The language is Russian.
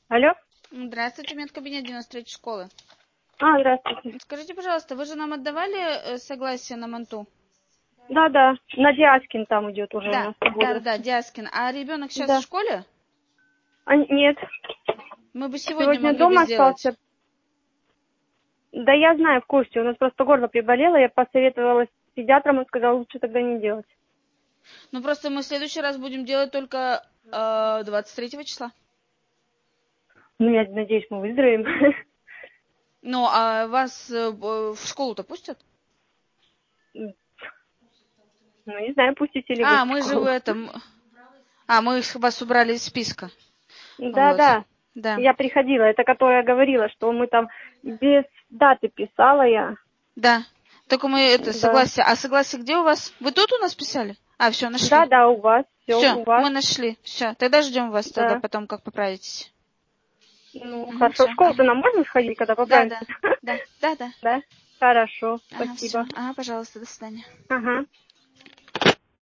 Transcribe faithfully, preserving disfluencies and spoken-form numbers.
Алло? Здравствуйте, медкабинет девяносто третьей школы. А, здравствуйте. Скажите, пожалуйста, вы же нам отдавали э, согласие на манту? Да, да, на Диаскин там идет уже у Да, нас да, да, возраст. да, Диаскин. А ребенок сейчас в Да. школе? А, нет, Мы бы сегодня сегодня могли бы дома сделать. остался. Да я знаю, в курсе, у нас просто горло приболело, я посоветовалась с педиатром, он сказал, лучше тогда не делать. Ну просто мы в следующий раз будем делать только э, двадцать третьего числа. Ну, я надеюсь, мы выздоровеем. Ну, а вас э, в школу-то пустят? Ну, не знаю, пустите ли вы А, в мы же в школу. этом... А, мы их- вас убрали из списка. Да, Вот. да, Да. я приходила, это которая говорила, что мы там без даты писала я. Да. Только мы это Да. согласие. А согласие где у вас? Вы тут у нас писали? А, все, Да, нашли. да, у вас, все, Все, у вас, мы нашли. Все. Тогда ждем вас тогда да. потом, как поправитесь. Ну, Угу, хорошо, в все. школу-то Ага. нам можно сходить, когда Да, да. поправимся? Да, да, да. Да? Хорошо, Ага, все. спасибо. Ага, пожалуйста, до свидания. Ага.